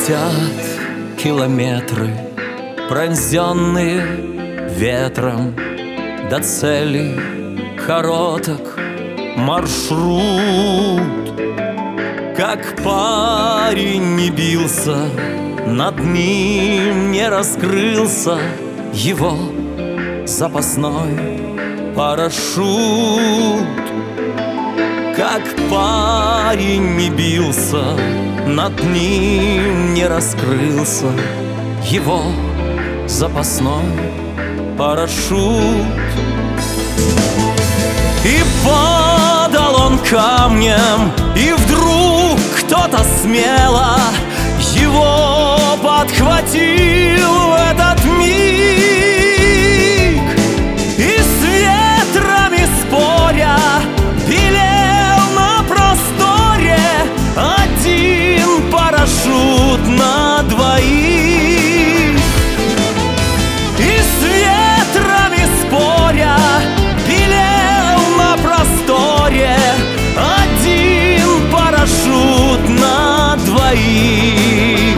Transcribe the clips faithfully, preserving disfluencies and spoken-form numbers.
Летят километры, пронзенные ветром, до цели короток маршрут. Как парень не бился, над ним не раскрылся его запасной парашют. Как парень не бился, над ним не раскрылся его запасной парашют. И падал он камнем, и вдруг кто-то смело его подхватил в этот миг. И с ветрами споря белел на просторе один парашют на двоих. И с ветрами споря белел на просторе один парашют на двоих.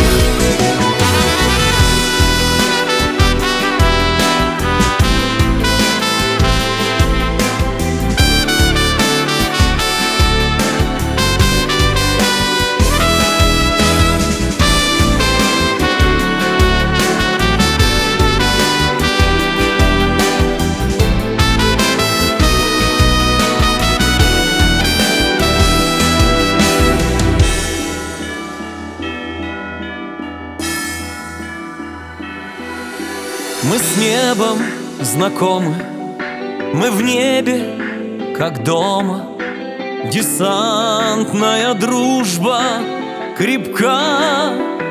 Мы с небом знакомы, мы в небе, как дома. Десантная дружба крепка.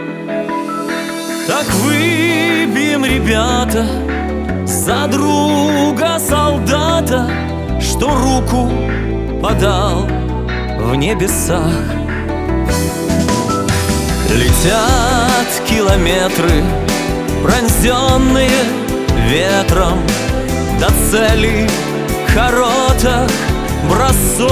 Так выпьем, ребята, за друга солдата, что руку подал в небесах. Летят километры, пронзенные ветром, до цели короток бросок.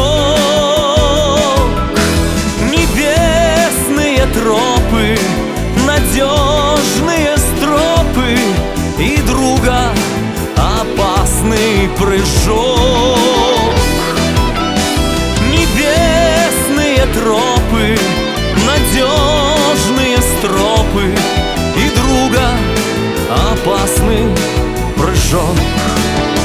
Небесные тропы, надежные стропы, и друга опасный прыжок. Небесные тропы, надежные стропы, и друга опасный прыжок.